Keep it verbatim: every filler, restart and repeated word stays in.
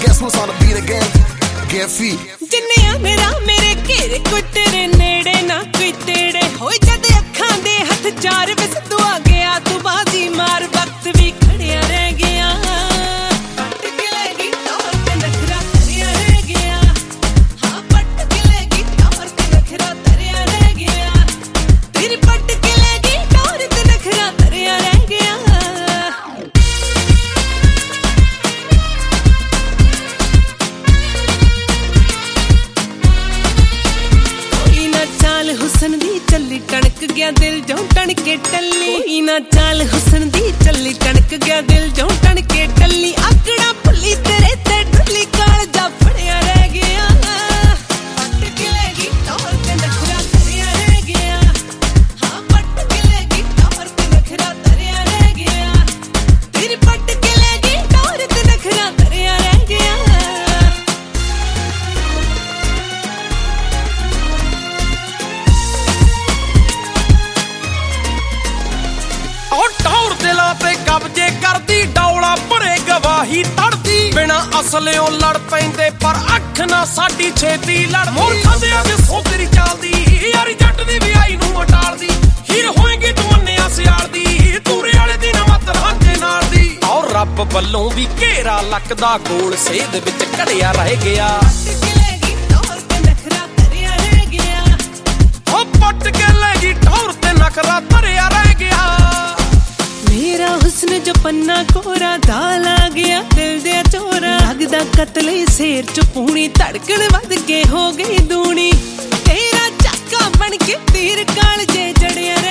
guess who's on the beat again? Get feet. जिन्निया मेरा मेरे घेरे कोई तेरे नेड़े ना कोई तेड़े होए जद अखां दे हथ चार विस तू आ गया तू बाजी मार वक्त भी खड़िया रह गया पट के लेगी टॉर ते नखरा तरिया रह गया हाँ पट के लेगी टॉर ते नखरा तरिया रह गया तेरी पट के लेगी टॉर ते नखरा तरिया रह गया हुसन दी चली टणक गया दिल जो टण के टल्ली ना चाल हुसन दी चली टणक गया दिल जो टण के टल्ली आकड़ा भुली तेरे ते डुली काल जा फड़िया रह गया पट के लेगी टॉर ते नखरा तरिया रह गया हाँ पट के लेगी टॉर ते नखरा तरिया रह गया तेरी पट के लेगी टॉर ते नखरा तरिया रह गया कब्जे करदी डौला भरे गवाही तड़दी बिना असलियों लड़ पैंदे पर अख ना साडी छेती लड़ मूर्खां दे अगे सोतरी चालदी यारी जट दी भी आई नूं अटालदी हीर होएगी तू मन्निया सियाल दी तूरे वाले दी ना मत रांझे नाल दी और रब वल्लों भी घेरा लकदा गोल सेध विच घड़िया रह गया पट के लेगी टौर ते नखरा तरिया रह गया मेरा हुस्न जो पन्ना कोरा दाल आ गया दिल दे चोरा लगदा कतले शेर च पूनी धड़कन वध के हो गई दूनी तेरा चाका बन के तीर काल जे जड़िया